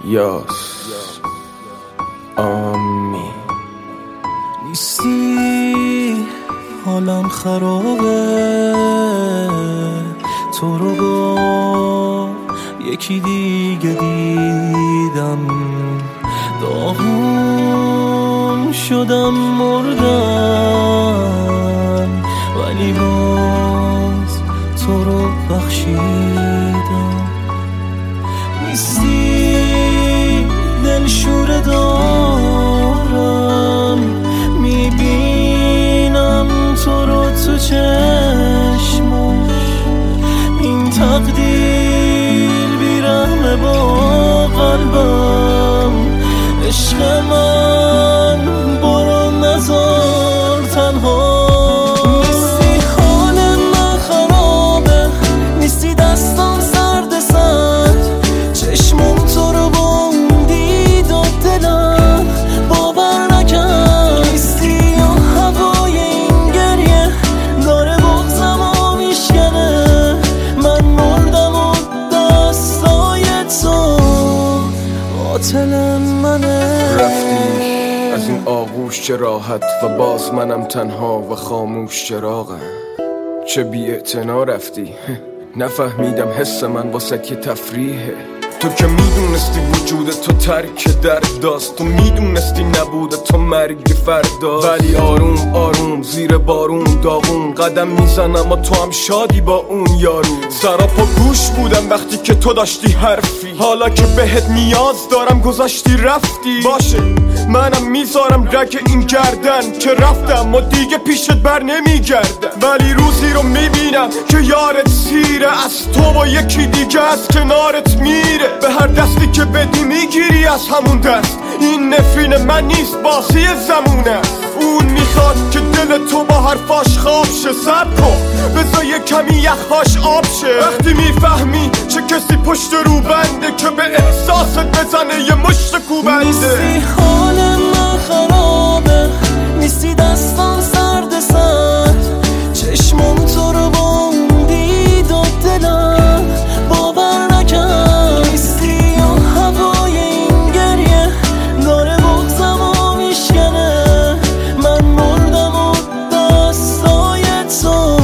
یاس آمی نیستی حالم خرابه، تو رو با یکی دیگه دیدم، داغون شدم مردم، ولی باز تو رو بخشیدم. نیستی دلشوره دارم، میبینم تو رو تو چشماش، این تقدیر بیرحمه با قلبم. عشق من برو نذار تنها. نیستی حال من خرابه، نیستی دستم سرد سرد، چشمم تو رو بندید و دلم باور نکرد. نیستی و هوای این گریه داره بغضمو میشکنه، من مردم و دستای تو قاتل منه. رفتی از این آغوش چه راحت و باز منم تنها و خاموش چراغم. چه بی‌اعتنا رفتی نفهمیدم حس من واسه یه تفریحه. تو که میدونستی وجود تو ترک درد داست، تو میدونستی نبوده تو مرگ فردا، ولی آروم آروم زیر بارون داغون قدم میزنم و تو هم شادی با اون یارو. سراپا گوش بودم وقتی که تو داشتی حرفی، حالا که بهت نیاز دارم گذاشتی رفتی. باشه منم میذارم رگ این گردن که رفتم و دیگه پیشت بر نمیگردم، ولی روزی رو میبینم که یارت سیره، از تو با یکی دیگه از کنارت میره. به هر دستی که بدی میگیری از همون دست، این نفرین من نیست بازی زمونه. اون میخواد که دل تو با حرفاش خواب شه. صبر کن بذار یه کمی یخهاش آب شه. وقتی میفهمی چه کسی پشت رو بنده که به احساست بزنه یه مشت کوبنده. نیستی حال من خرابه، نیستی دستم سرد سرد، چشمم تو رو بندید و دلم باور نکرد. نیستی و هوای این گریه داره بغضمو میشکنه، من مردم و دستای تو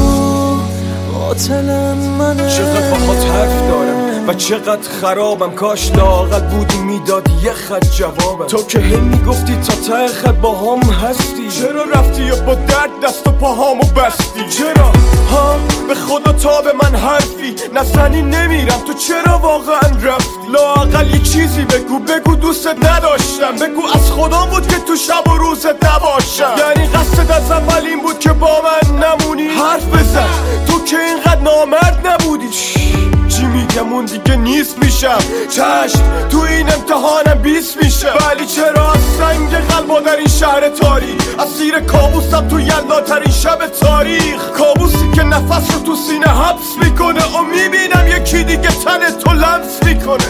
قاتل منه. چقدر باهات حرف دارم و چقدر خرابم، کاش لااقل بودی میدادی یه خط جوابم. تو که هی میگفتی تا ته خط با هم هستی، چرا رفتی و با درد دست و پاهامو بستی؟ چرا ها به خدا تا به من حرفی نزنی نمیرم، تو چرا واقعا رفتی؟ لااقل یه چیزی بگو دوستت نداشتم، بگو از خودم بود که تو شب و روزت نباشم. یعنی قصدت از اول این بود که با من نمونی؟ حرف بزن تو که اینقدر نامرد نبودی. چی میگم اون دیگه نیست میشم، چشم تو این امتحانم 20 میشه، ولی چرا از سنگ قلبا در این شهر تاریک، اسیر کابوسم تو یلداترین شب تاریخ، کابوسی که نفس رو تو سینه حبس میکنه و میبینم یکی دیگه تن تو لمس میکنه.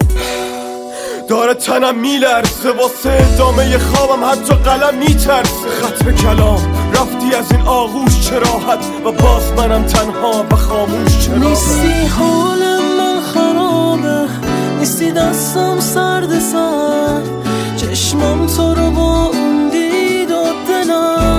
داره تنم میلرزه واسه ادامه خوابم، حتی قلم میترسه. ختم کلام رفتی از این آغوش چه راحت و باز منم تنها و خاموش چرا. نیستی حال من خرابه، نیستی دستم سرد سرد، چشمم تو رو بندید و دلم